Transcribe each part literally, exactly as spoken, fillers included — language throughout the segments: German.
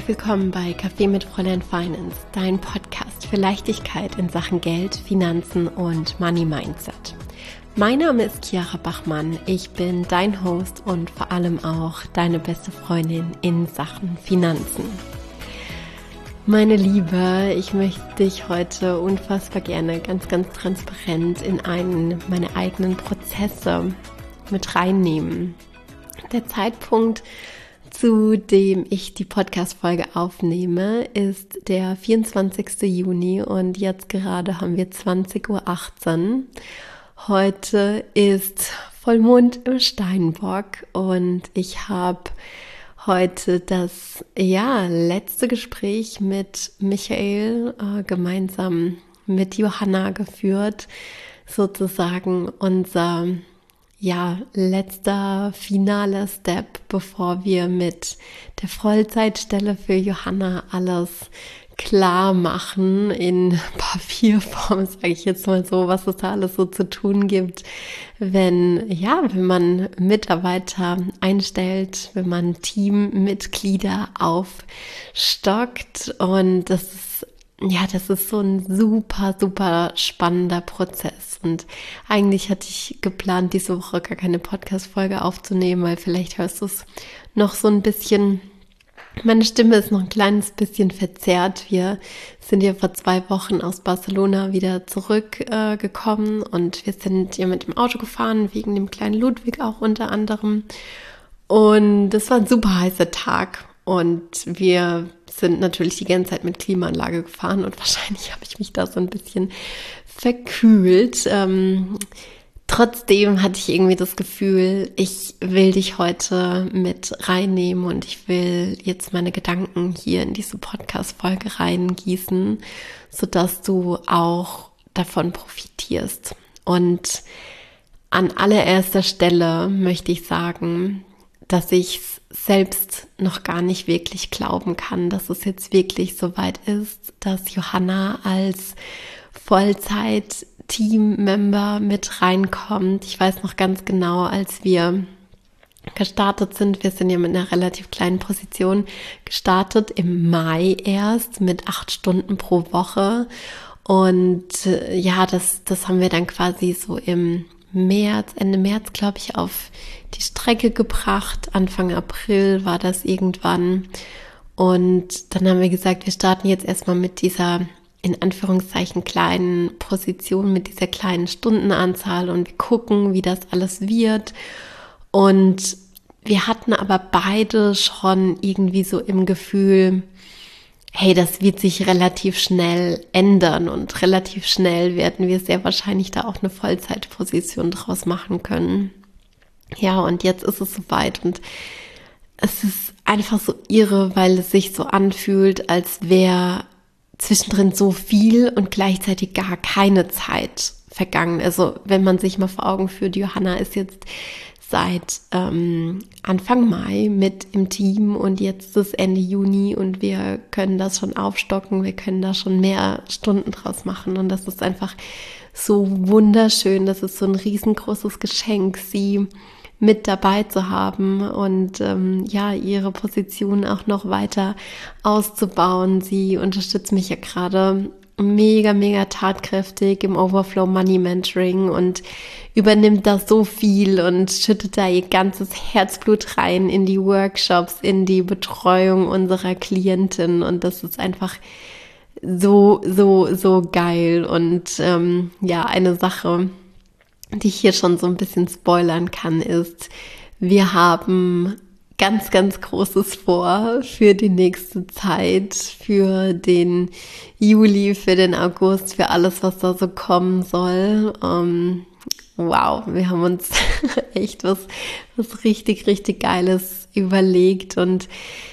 Herzlich willkommen bei Kaffee mit Fräulein Finance, dein Podcast für Leichtigkeit in Sachen Geld, Finanzen und Money Mindset. Mein Name ist Chiara Bachmann, ich bin dein Host und vor allem auch deine beste Freundin in Sachen Finanzen. Meine Liebe, ich möchte dich heute unfassbar gerne ganz, ganz transparent in einen meiner eigenen Prozesse mit reinnehmen. Der Zeitpunkt, zu dem ich die Podcast-Folge aufnehme, ist der vierundzwanzigster Juni und jetzt gerade haben wir zwanzig Uhr achtzehn. Heute ist Vollmond im Steinbock und ich habe heute das ja letzte Gespräch mit Michael äh, gemeinsam mit Johanna geführt, sozusagen unser ja letzter finaler Step, bevor wir mit der Vollzeitstelle für Johanna alles klar machen in Papierform, sage ich jetzt mal so, was es da alles so zu tun gibt, wenn ja, wenn man Mitarbeiter einstellt, wenn man Teammitglieder aufstockt, und das ist ja, das ist so ein super, super spannender Prozess. Und eigentlich hatte ich geplant, diese Woche gar keine Podcast-Folge aufzunehmen, weil vielleicht hörst du es noch so ein bisschen. Meine Stimme ist noch ein kleines bisschen verzerrt. Wir sind ja vor zwei Wochen aus Barcelona wieder zurückgekommen äh, und wir sind ja mit dem Auto gefahren, wegen dem kleinen Ludwig auch unter anderem. Und es war ein super heißer Tag und wir sind natürlich die ganze Zeit mit Klimaanlage gefahren und wahrscheinlich habe ich mich da so ein bisschen verkühlt. Ähm, Trotzdem hatte ich irgendwie das Gefühl, ich will dich heute mit reinnehmen und ich will jetzt meine Gedanken hier in diese Podcast-Folge reingießen, sodass du auch davon profitierst. Und an allererster Stelle möchte ich sagen, dass ich es selbst noch gar nicht wirklich glauben kann, dass es jetzt wirklich so weit ist, dass Johanna als Vollzeit Teammember mit reinkommt. Ich weiß noch ganz genau, als wir gestartet sind, wir sind ja mit einer relativ kleinen Position gestartet, im Mai erst mit acht Stunden pro Woche, und äh, ja, das, das haben wir dann quasi so im März, Ende März, glaube ich, auf die Strecke gebracht. Anfang April war das irgendwann, und dann haben wir gesagt, wir starten jetzt erstmal mit dieser in Anführungszeichen kleinen Position, mit dieser kleinen Stundenanzahl, und wir gucken, wie das alles wird. Und wir hatten aber beide schon irgendwie so im Gefühl, hey, das wird sich relativ schnell ändern und relativ schnell werden wir sehr wahrscheinlich da auch eine Vollzeitposition draus machen können. Ja, und jetzt ist es soweit und es ist einfach so irre, weil es sich so anfühlt, als wäre zwischendrin so viel und gleichzeitig gar keine Zeit vergangen. Also wenn man sich mal vor Augen führt, Johanna ist jetzt seit ähm, Anfang Mai mit im Team und jetzt ist Ende Juni und wir können das schon aufstocken, wir können da schon mehr Stunden draus machen, und das ist einfach so wunderschön, das ist so ein riesengroßes Geschenk, sie mit dabei zu haben und ähm, ja, ihre Position auch noch weiter auszubauen. Sie unterstützt mich ja gerade mega, mega tatkräftig im Overflow Money Mentoring und übernimmt da so viel und schüttet da ihr ganzes Herzblut rein in die Workshops, in die Betreuung unserer Klientin, und das ist einfach so, so, so geil. Und ähm, ja, eine Sache, die ich hier schon so ein bisschen spoilern kann, ist, wir haben ganz, ganz Großes vor für die nächste Zeit, für den Juli, für den August, für alles, was da so kommen soll. Um, wow, wir haben uns echt was, was richtig, richtig Geiles überlegt, und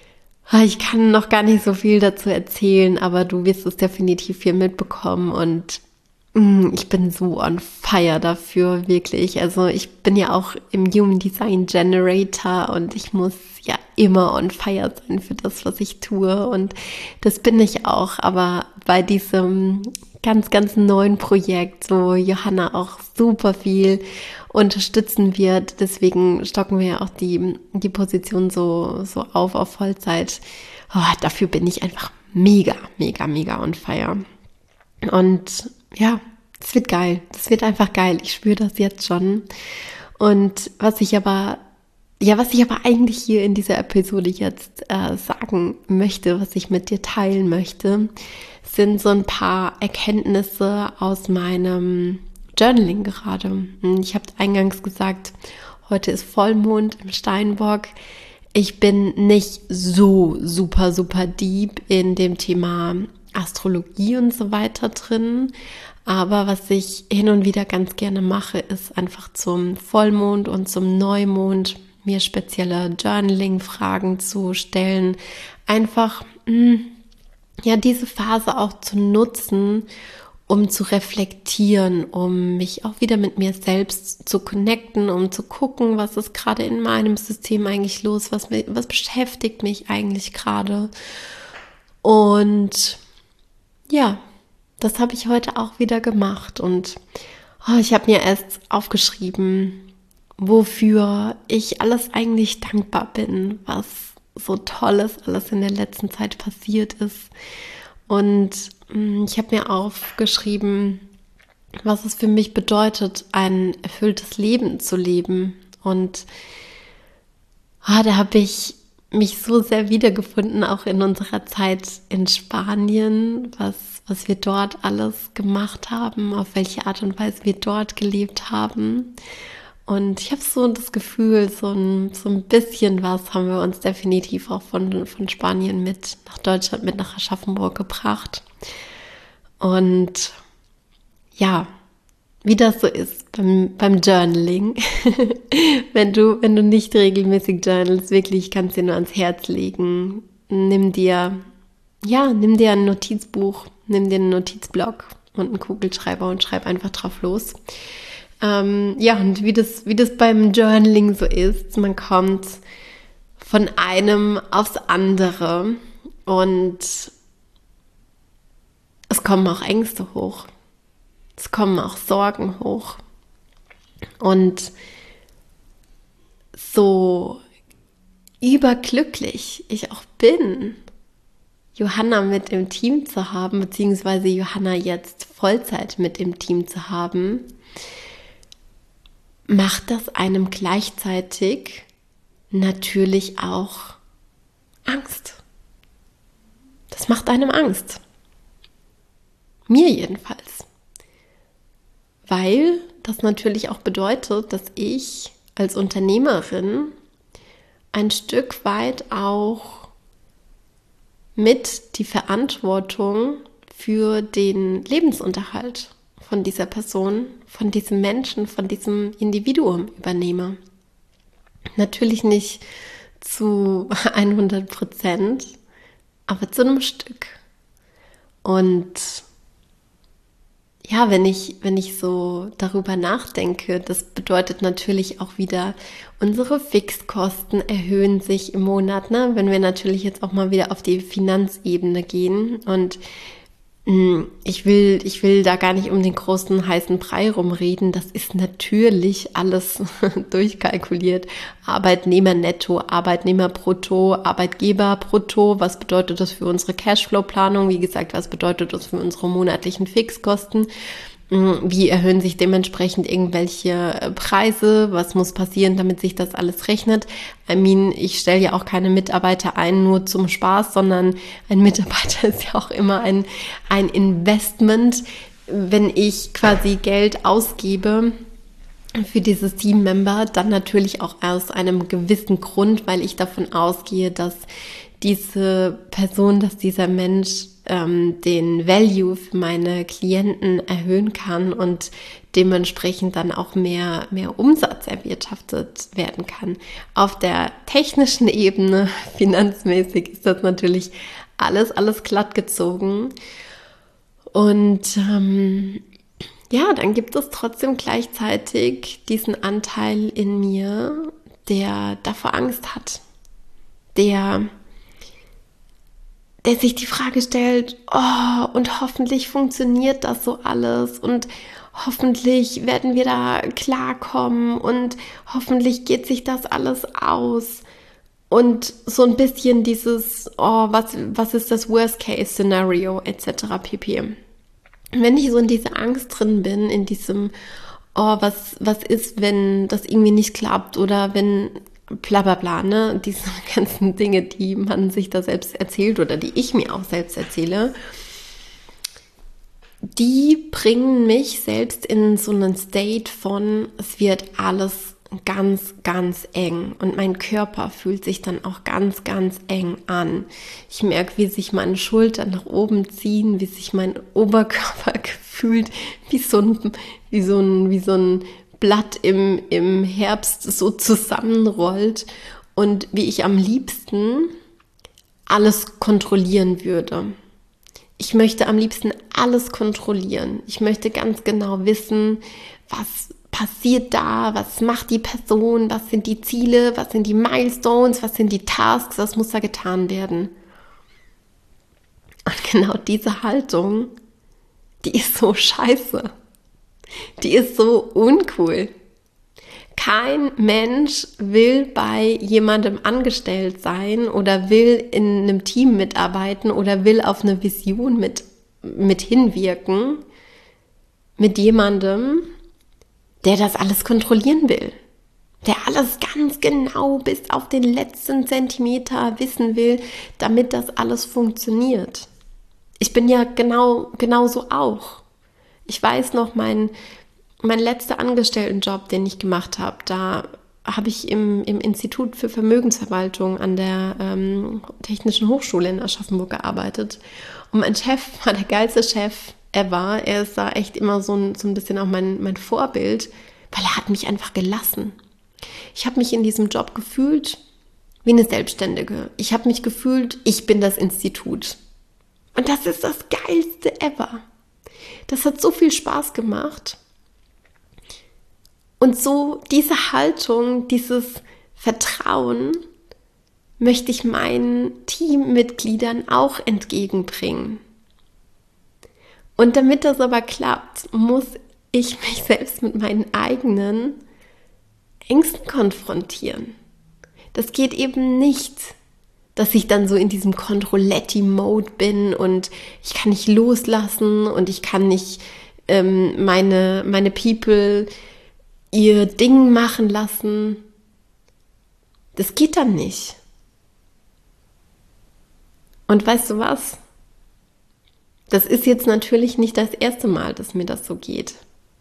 ich kann noch gar nicht so viel dazu erzählen, aber du wirst es definitiv hier mitbekommen, und ich bin so on fire dafür, wirklich. Also ich bin ja auch im Human Design Generator und ich muss ja immer on fire sein für das, was ich tue, und das bin ich auch. Aber bei diesem ganz, ganz neuen Projekt, wo Johanna auch super viel unterstützen wird, deswegen stocken wir ja auch die, die Position so, so auf auf Vollzeit. oh, dafür bin ich einfach mega, mega, mega on fire. Und ja, es wird geil. Das wird einfach geil. Ich spüre das jetzt schon. Und was ich aber, ja, was ich aber eigentlich hier in dieser Episode jetzt äh, sagen möchte, was ich mit dir teilen möchte, sind so ein paar Erkenntnisse aus meinem Journaling gerade. Ich habe eingangs gesagt, heute ist Vollmond im Steinbock. Ich bin nicht so super, super deep in dem Thema Astrologie und so weiter drin. Aber was ich hin und wieder ganz gerne mache, ist einfach zum Vollmond und zum Neumond mir spezielle Journaling-Fragen zu stellen. Einfach, mh, ja, diese Phase auch zu nutzen, um zu reflektieren, um mich auch wieder mit mir selbst zu connecten, um zu gucken, was ist gerade in meinem System eigentlich los, was, was beschäftigt mich eigentlich gerade. Und ja, das habe ich heute auch wieder gemacht und oh, ich habe mir erst aufgeschrieben, wofür ich alles eigentlich dankbar bin, was so Tolles alles in der letzten Zeit passiert ist. Und mh, ich habe mir aufgeschrieben, was es für mich bedeutet, ein erfülltes Leben zu leben. Und oh, da habe ich mich so sehr wiedergefunden, auch in unserer Zeit in Spanien, was, was wir dort alles gemacht haben, auf welche Art und Weise wir dort gelebt haben. Und ich habe so das Gefühl, so ein, so ein bisschen was haben wir uns definitiv auch von, von Spanien mit nach Deutschland, mit nach Aschaffenburg gebracht. Und ja, wie das so ist beim, beim Journaling, wenn du, wenn du nicht regelmäßig journalst, wirklich kannst du dir nur ans Herz legen. Nimm dir, ja, nimm dir ein Notizbuch, nimm dir einen Notizblock und einen Kugelschreiber und schreib einfach drauf los. Ähm, ja, und wie das, wie das beim Journaling so ist, man kommt von einem aufs andere und es kommen auch Ängste hoch. Es kommen auch Sorgen hoch. Und so überglücklich ich auch bin, Johanna mit im Team zu haben, beziehungsweise Johanna jetzt Vollzeit mit im Team zu haben, macht das einem gleichzeitig natürlich auch Angst. Das macht einem Angst. Mir jedenfalls. Weil das natürlich auch bedeutet, dass ich als Unternehmerin ein Stück weit auch mit die Verantwortung für den Lebensunterhalt von dieser Person, von diesem Menschen, von diesem Individuum übernehme. Natürlich nicht zu hundert Prozent, aber zu einem Stück. Und ja, wenn ich, wenn ich so darüber nachdenke, das bedeutet natürlich auch wieder, unsere Fixkosten erhöhen sich im Monat, ne? Wenn wir natürlich jetzt auch mal wieder auf die Finanzebene gehen. Und mh, ich will, ich will da gar nicht um den großen heißen Brei rumreden. Das ist natürlich alles durchkalkuliert. Arbeitnehmer netto, Arbeitnehmer brutto, Arbeitgeber brutto. Was bedeutet das für unsere Cashflow-Planung? Wie gesagt, was bedeutet das für unsere monatlichen Fixkosten? Wie erhöhen sich dementsprechend irgendwelche Preise? Was muss passieren, damit sich das alles rechnet? I mean, ich stelle ja auch keine Mitarbeiter ein nur zum Spaß, sondern ein Mitarbeiter ist ja auch immer ein, ein Investment. Wenn ich quasi Geld ausgebe für dieses Teammember, dann natürlich auch aus einem gewissen Grund, weil ich davon ausgehe, dass diese Person, dass dieser Mensch ähm, den Value für meine Klienten erhöhen kann und dementsprechend dann auch mehr, mehr Umsatz erwirtschaftet werden kann. Auf der technischen Ebene, finanzmäßig, ist das natürlich alles, alles glatt gezogen. Und ähm, ja, dann gibt es trotzdem gleichzeitig diesen Anteil in mir, der davor Angst hat, der der sich die Frage stellt, oh, und hoffentlich funktioniert das so alles und hoffentlich werden wir da klarkommen und hoffentlich geht sich das alles aus. Und so ein bisschen dieses, oh, was, was ist das Worst-Case-Szenario et cetera pp. Wenn ich so in dieser Angst drin bin, in diesem, oh, was, was ist, wenn das irgendwie nicht klappt oder wenn bla bla bla, ne, diese ganzen Dinge, die man sich da selbst erzählt oder die ich mir auch selbst erzähle, die bringen mich selbst in so einen State von, es wird alles ganz, ganz eng und mein Körper fühlt sich dann auch ganz, ganz eng an. Ich merke, wie sich meine Schultern nach oben ziehen, wie sich mein Oberkörper fühlt, wie so ein, wie so ein, wie so ein Blatt im, im Herbst so zusammenrollt und wie ich am liebsten alles kontrollieren würde. Ich möchte am liebsten alles kontrollieren. Ich möchte ganz genau wissen, was passiert da, was macht die Person, was sind die Ziele, was sind die Milestones, was sind die Tasks, was muss da getan werden. Und genau diese Haltung, die ist so scheiße. Die ist so uncool. Kein Mensch will bei jemandem angestellt sein oder will in einem Team mitarbeiten oder will auf eine Vision mit, mit hinwirken mit jemandem, der das alles kontrollieren will, der alles ganz genau bis auf den letzten Zentimeter wissen will, damit das alles funktioniert. Ich bin ja genau genauso auch. Ich weiß noch, mein Mein letzter Angestelltenjob, den ich gemacht habe, da habe ich im, im Institut für Vermögensverwaltung an der ähm, Technischen Hochschule in Aschaffenburg gearbeitet. Und mein Chef war der geilste Chef ever. Er ist da echt immer so ein, so ein bisschen auch mein, mein Vorbild, weil er hat mich einfach gelassen. Ich habe mich in diesem Job gefühlt wie eine Selbstständige. Ich habe mich gefühlt, ich bin das Institut. Und das ist das Geilste ever. Das hat so viel Spaß gemacht. Und so diese Haltung, dieses Vertrauen möchte ich meinen Teammitgliedern auch entgegenbringen. Und damit das aber klappt, muss ich mich selbst mit meinen eigenen Ängsten konfrontieren. Das geht eben nicht, dass ich dann so in diesem Controletti-Mode bin und ich kann nicht loslassen und ich kann nicht ähm, meine, meine People ihr Ding machen lassen. Das geht dann nicht. Und weißt du was? Das ist jetzt natürlich nicht das erste Mal, dass mir das so geht.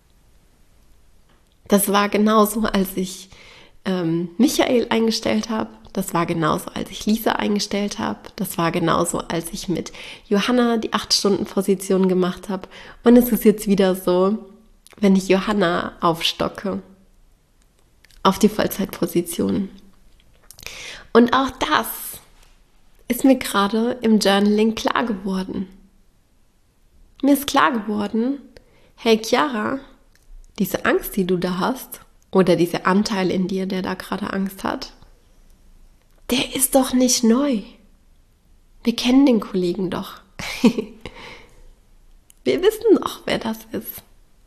Das war genauso, als ich ähm, Michael eingestellt habe. Das war genauso, als ich Lisa eingestellt habe. Das war genauso, als ich mit Johanna die acht Stunden Position gemacht habe. Und es ist jetzt wieder so, wenn ich Johanna aufstocke auf die Vollzeitposition. Und auch das ist mir gerade im Journaling klar geworden. Mir ist klar geworden, hey Chiara, diese Angst, die du da hast, oder dieser Anteil in dir, der da gerade Angst hat, der ist doch nicht neu. Wir kennen den Kollegen doch. Wir wissen doch, wer das ist.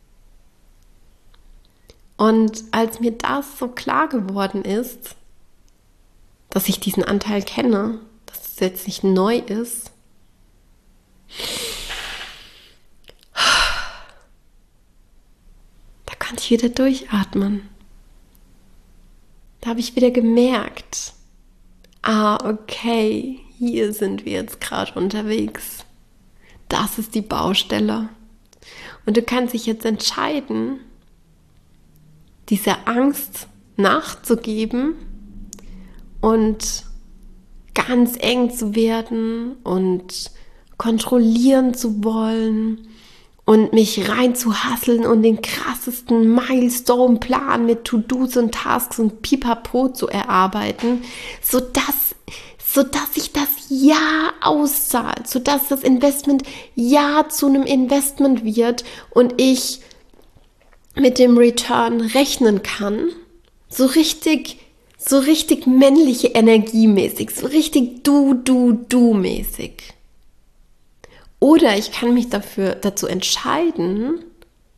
Und als mir das so klar geworden ist, dass ich diesen Anteil kenne, dass es jetzt nicht neu ist, da konnte ich wieder durchatmen. Da habe ich wieder gemerkt, ah, okay, hier sind wir jetzt gerade unterwegs. Das ist die Baustelle. Und du kannst dich jetzt entscheiden, dieser Angst nachzugeben und ganz eng zu werden und kontrollieren zu wollen und mich rein zu hasseln und den krassesten Milestone-Plan mit To-Dos und Tasks und Pipapo zu erarbeiten, sodass, sodass sich das Ja auszahlt, sodass das Investment Ja zu einem Investment wird und ich mit dem Return rechnen kann, so richtig, so richtig männliche Energie mäßig, so richtig du, du, du mäßig. Oder ich kann mich dafür, dazu entscheiden,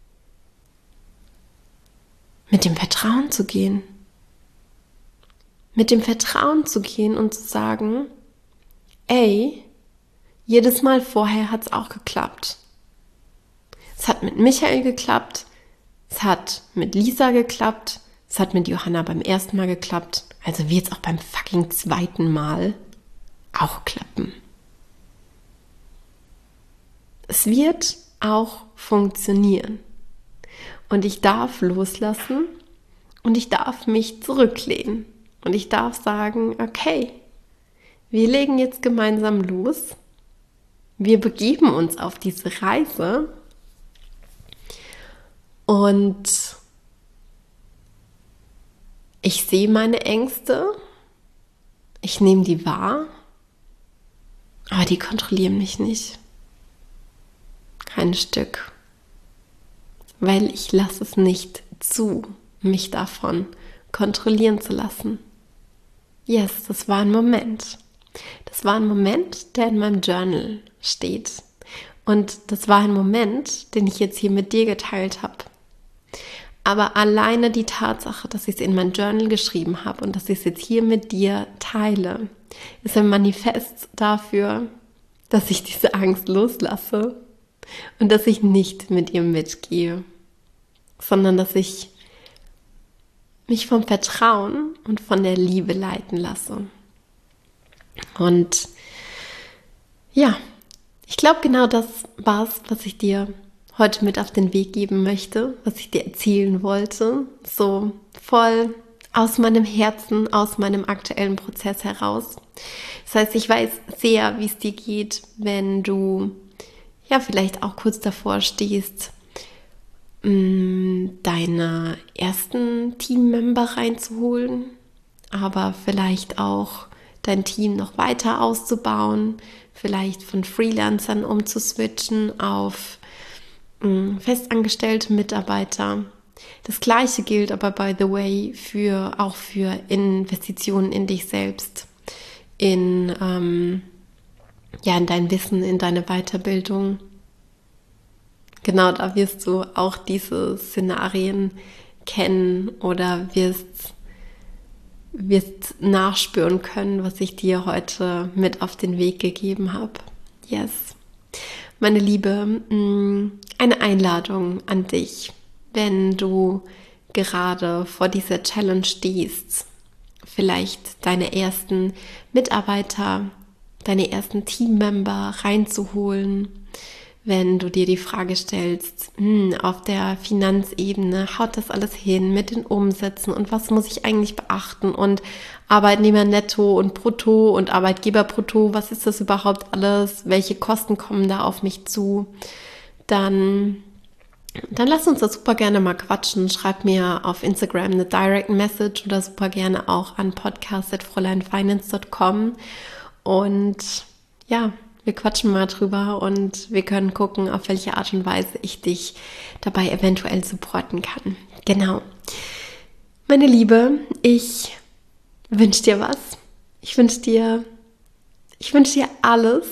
mit dem Vertrauen zu gehen. mit dem Vertrauen zu gehen und zu sagen, ey, jedes Mal vorher hat es auch geklappt. Es hat mit Michael geklappt, es hat mit Lisa geklappt, es hat mit Johanna beim ersten Mal geklappt, also wird es auch beim fucking zweiten Mal auch klappen. Es wird auch funktionieren. Und ich darf loslassen und ich darf mich zurücklehnen. Und ich darf sagen, okay, wir legen jetzt gemeinsam los. Wir begeben uns auf diese Reise. Und ich sehe meine Ängste. Ich nehme die wahr. Aber die kontrollieren mich nicht. Kein Stück. Weil ich lasse es nicht zu, mich davon kontrollieren zu lassen. Yes, das war ein Moment. Das war ein Moment, der in meinem Journal steht. Und das war ein Moment, den ich jetzt hier mit dir geteilt habe. Aber alleine die Tatsache, dass ich es in mein Journal geschrieben habe und dass ich es jetzt hier mit dir teile, ist ein Manifest dafür, dass ich diese Angst loslasse und dass ich nicht mit ihr mitgehe, sondern dass ich mich vom Vertrauen und von der Liebe leiten lasse. Und ja, ich glaube, genau das war es, was ich dir heute mit auf den Weg geben möchte, was ich dir erzählen wollte, so voll aus meinem Herzen, aus meinem aktuellen Prozess heraus. Das heißt, ich weiß sehr, wie es dir geht, wenn du ja vielleicht auch kurz davor stehst, deine ersten Teammember reinzuholen, aber vielleicht auch dein Team noch weiter auszubauen, vielleicht von Freelancern umzuswitchen auf mh, festangestellte Mitarbeiter. Das Gleiche gilt aber, by the way, für auch für Investitionen in dich selbst, in, ähm, ja, in dein Wissen, in deine Weiterbildung. Genau, da wirst du auch diese Szenarien kennen oder wirst, wirst nachspüren können, was ich dir heute mit auf den Weg gegeben habe. Yes. Meine Liebe, eine Einladung an dich, wenn du gerade vor dieser Challenge stehst, vielleicht deine ersten Mitarbeiter, deine ersten Teammember reinzuholen, wenn du dir die Frage stellst, hm, auf der Finanzebene haut das alles hin mit den Umsätzen und was muss ich eigentlich beachten und Arbeitnehmer netto und brutto und Arbeitgeber brutto, was ist das überhaupt alles, welche Kosten kommen da auf mich zu, dann, dann lass uns das super gerne mal quatschen, schreib mir auf Instagram eine Direct Message oder super gerne auch an podcast at fräulein finance dot com und ja, wir quatschen mal drüber und wir können gucken, auf welche Art und Weise ich dich dabei eventuell supporten kann. Genau. Meine Liebe, ich wünsche dir was. Ich wünsche dir, ich wünsche dir alles,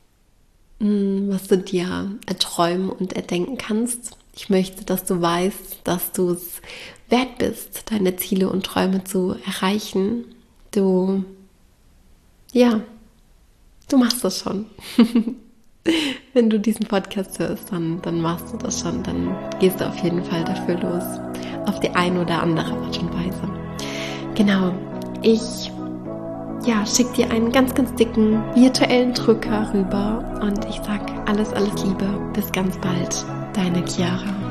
was du dir erträumen und erdenken kannst. Ich möchte, dass du weißt, dass du es wert bist, deine Ziele und Träume zu erreichen. Du, ja, Du machst das schon. Wenn du diesen Podcast hörst, dann, dann machst du das schon. Dann gehst du auf jeden Fall dafür los. Auf die eine oder andere Art und Weise. Genau. Ich ja, schick dir einen ganz, ganz dicken virtuellen Drücker rüber. Und ich sag alles, alles Liebe. Bis ganz bald. Deine Chiara.